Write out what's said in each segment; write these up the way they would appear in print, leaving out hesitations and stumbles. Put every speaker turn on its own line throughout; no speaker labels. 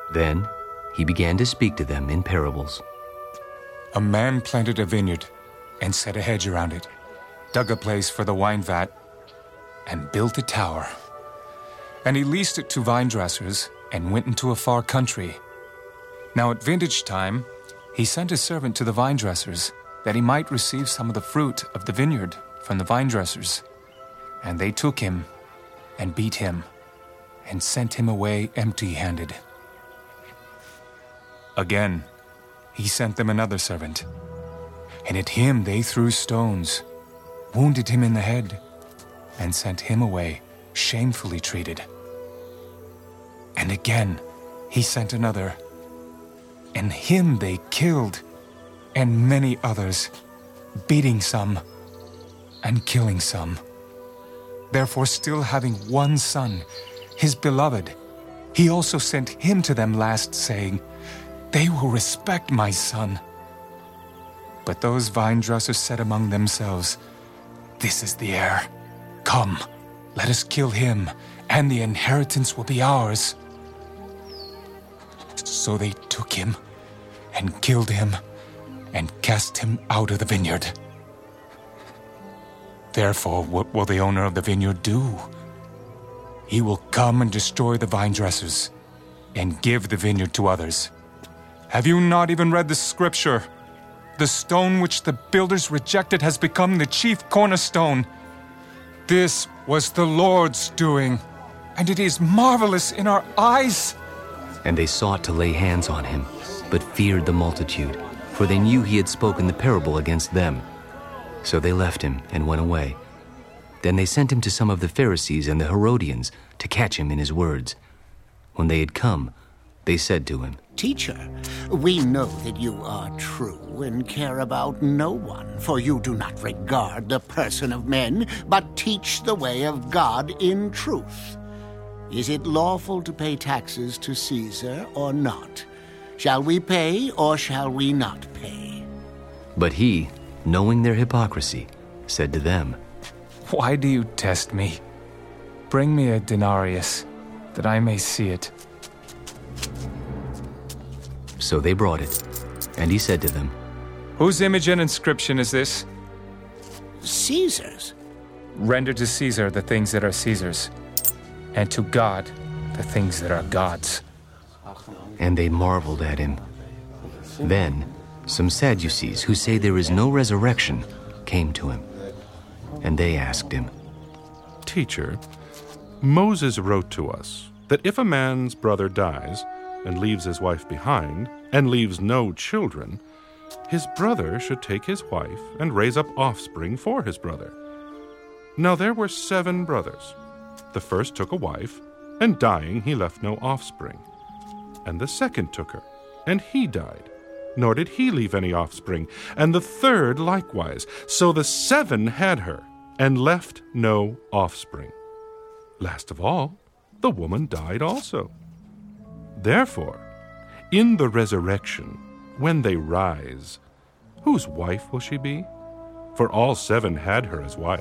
Then he began to speak to them in parables.
A man planted a vineyard and set a hedge around it, dug a place for the wine vat, and built a tower. And he leased it to vine dressers and went into a far country. Now at vintage time, he sent his servant to the vine dressers that he might receive some of the fruit of the vineyard from the vine dressers. And they took him and beat him and sent him away empty-handed. Again, he sent them another servant, and at him they threw stones, wounded him in the head, and sent him away shamefully treated. And again, he sent another, and him they killed, and many others, beating some and killing some. Therefore, still having one son, his beloved, he also sent him to them last, saying, "They will respect my son." But those vine dressers said among themselves, "This is the heir. Come, let us kill him, and the inheritance will be ours." So they took him and killed him and cast him out of the vineyard. Therefore, what will the owner of the vineyard do? He will come and destroy the vine dressers and give the vineyard to others. Have you not even read the scripture? The stone which the builders rejected has become the chief cornerstone. This was the Lord's doing, and it is marvelous in our eyes.
And they sought to lay hands on him, but feared the multitude, for they knew he had spoken the parable against them. So they left him and went away. Then they sent him to some of the Pharisees and the Herodians to catch him in his words. When they had come, they said to him,
"Teacher, we know that you are true and care about no one, for you do not regard the person of men, but teach the way of God in truth. Is it lawful to pay taxes to Caesar or not? Shall we pay or shall we not pay?"
But he, knowing their hypocrisy, said to them,
"Why do you test me? Bring me a denarius, that I may see it."
So they brought it, and he said to them,
"Whose image and inscription is this?"
"Caesar's."
"Render to Caesar the things that are Caesar's, and to God the things that are God's."
And they marveled at him. Then some Sadducees, who say there is no resurrection, came to him. And they asked him,
"Teacher, Moses wrote to us that if a man's brother dies and leaves his wife behind and leaves no children, his brother should take his wife and raise up offspring for his brother. Now there were 7 brothers. The first took a wife, and dying he left no offspring. And the second took her, and he died, nor did he leave any offspring. And the third likewise. So the 7 had her, and left no offspring. Last of all, the woman died also. Therefore, in the resurrection, when they rise, whose wife will she be? For all 7 had her as wife."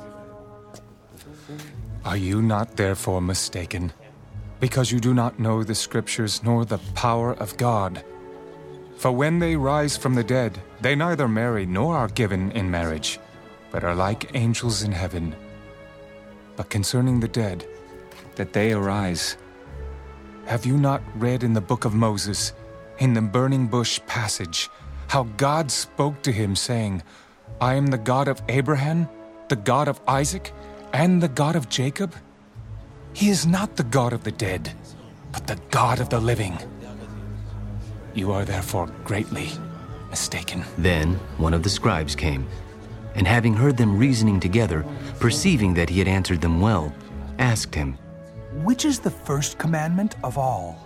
Are you not therefore mistaken, because you do not know the Scriptures nor the power of God? For when they rise from the dead, they neither marry nor are given in marriage, but are like angels in heaven. But concerning the dead, that they arise, have you not read in the book of Moses, in the burning bush passage, how God spoke to him, saying, "I am the God of Abraham, the God of Isaac, and the God of Jacob"? He is not the God of the dead, but the God of the living. You are therefore greatly mistaken.
Then one of the scribes came, and having heard them reasoning together, perceiving that he had answered them well, asked him,
"Which is the first commandment of all?"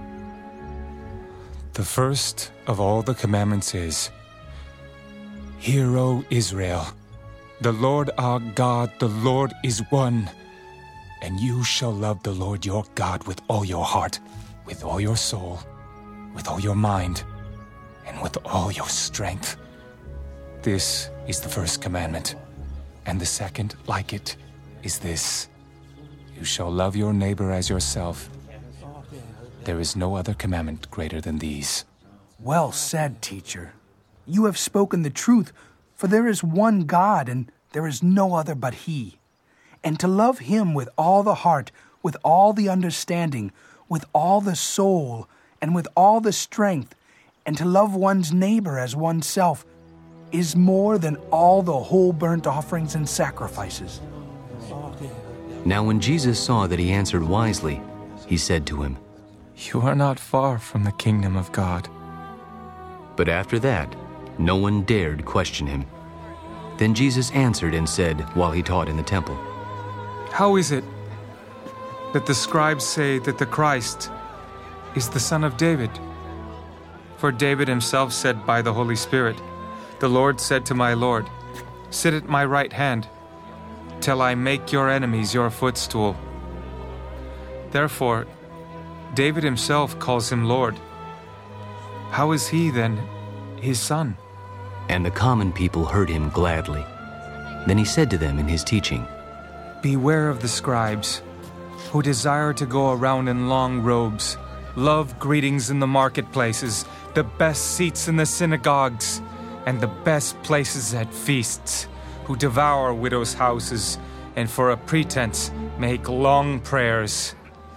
The first of all the commandments is, "Hear, O Israel, the Lord our God, the Lord is one, and you shall love the Lord your God with all your heart, with all your soul, with all your mind, and with all your strength. This is the first commandment, and the second like it is this: you shall love your neighbor as yourself. There is no other commandment greater than these.
Well said, teacher. You have spoken the truth, for there is one God, and there is no other but He. And to love Him with all the heart, with all the understanding, with all the soul, and with all the strength, and to love one's neighbor as oneself, is more than all the whole burnt offerings and sacrifices.
Now when Jesus saw that he answered wisely, he said to him,
You are not far from the kingdom of God.
But after that, no one dared question him. Then Jesus answered and said, while he taught in the temple,
How is it that the scribes say that the Christ is the son of David? For David himself said by the Holy Spirit, The Lord said to my Lord, Sit at my right hand, till I make your enemies your footstool. Therefore, David himself calls him Lord. How is he then his son?
And the common people heard him gladly. Then he said to them in his teaching,
Beware of the scribes, who desire to go around in long robes, love greetings in the marketplaces, the best seats in the synagogues, and the best places at feasts, who devour widows' houses, and for a pretense make long prayers.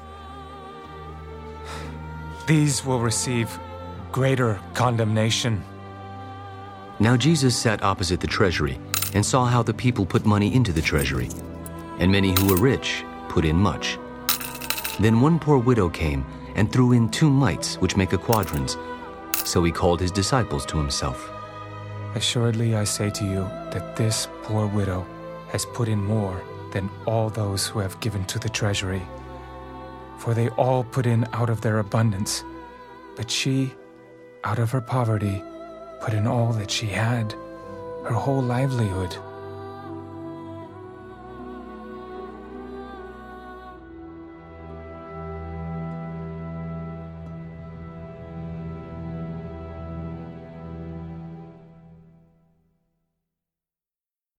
These will receive greater condemnation.
Now Jesus sat opposite the treasury, and saw how the people put money into the treasury, and many who were rich put in much. Then one poor widow came, and threw in 2 mites, which make a quadrans. So he called his disciples to himself.
Assuredly I say to you that this poor widow has put in more than all those who have given to the treasury. For they all put in out of their abundance, but she, out of her poverty, put in all that she had, her whole livelihood.